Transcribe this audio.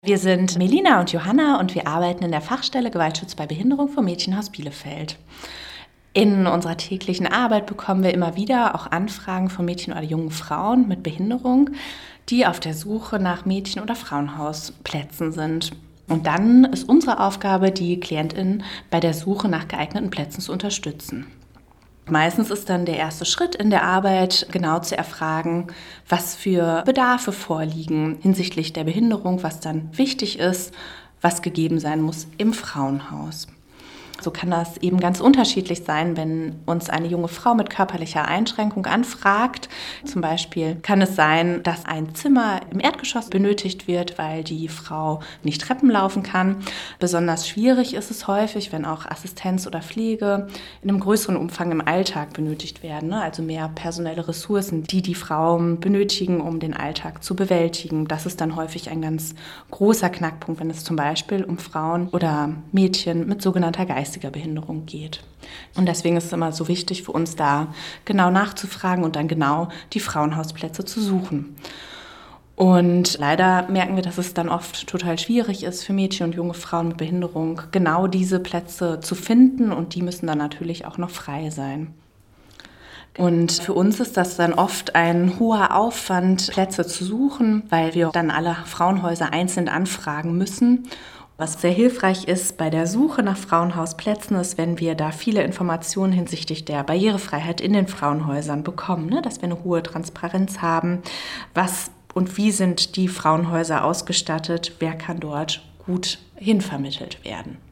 Wir sind Melina und Johanna und wir arbeiten in der Fachstelle Gewaltschutz bei Behinderung vom Mädchenhaus Bielefeld. In unserer täglichen Arbeit bekommen wir immer wieder auch Anfragen von Mädchen oder jungen Frauen mit Behinderung, die auf der Suche nach Mädchen- oder Frauenhausplätzen sind. Und dann ist unsere Aufgabe, die KlientInnen bei der Suche nach geeigneten Plätzen zu unterstützen. Meistens ist dann der erste Schritt in der Arbeit, genau zu erfragen, was für Bedarfe vorliegen hinsichtlich der Behinderung, was dann wichtig ist, was gegeben sein muss im Frauenhaus. So kann das eben ganz unterschiedlich sein, wenn uns eine junge Frau mit körperlicher Einschränkung anfragt. Zum Beispiel kann es sein, dass ein Zimmer im Erdgeschoss benötigt wird, weil die Frau nicht Treppen laufen kann. Besonders schwierig ist es häufig, wenn auch Assistenz oder Pflege in einem größeren Umfang im Alltag benötigt werden. Also mehr personelle Ressourcen, die die Frauen benötigen, um den Alltag zu bewältigen. Das ist dann häufig ein ganz großer Knackpunkt, wenn es zum Beispiel um Frauen oder Mädchen mit sogenannter geistiger Behinderung geht. Und deswegen ist es immer so wichtig für uns da genau nachzufragen und dann genau die Frauenhausplätze zu suchen. Und leider merken wir, dass es dann oft total schwierig ist für Mädchen und junge Frauen mit Behinderung, genau diese Plätze zu finden, und die müssen dann natürlich auch noch frei sein. Und für uns ist das dann oft ein hoher Aufwand, Plätze zu suchen, weil wir dann alle Frauenhäuser einzeln anfragen müssen. Was sehr hilfreich ist bei der Suche nach Frauenhausplätzen, ist, wenn wir da viele Informationen hinsichtlich der Barrierefreiheit in den Frauenhäusern bekommen, ne? Dass wir eine hohe Transparenz haben, was und wie sind die Frauenhäuser ausgestattet, wer kann dort gut hinvermittelt werden.